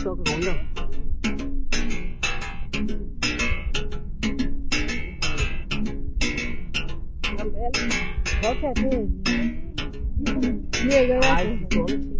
说个公正。 好看，对，那个。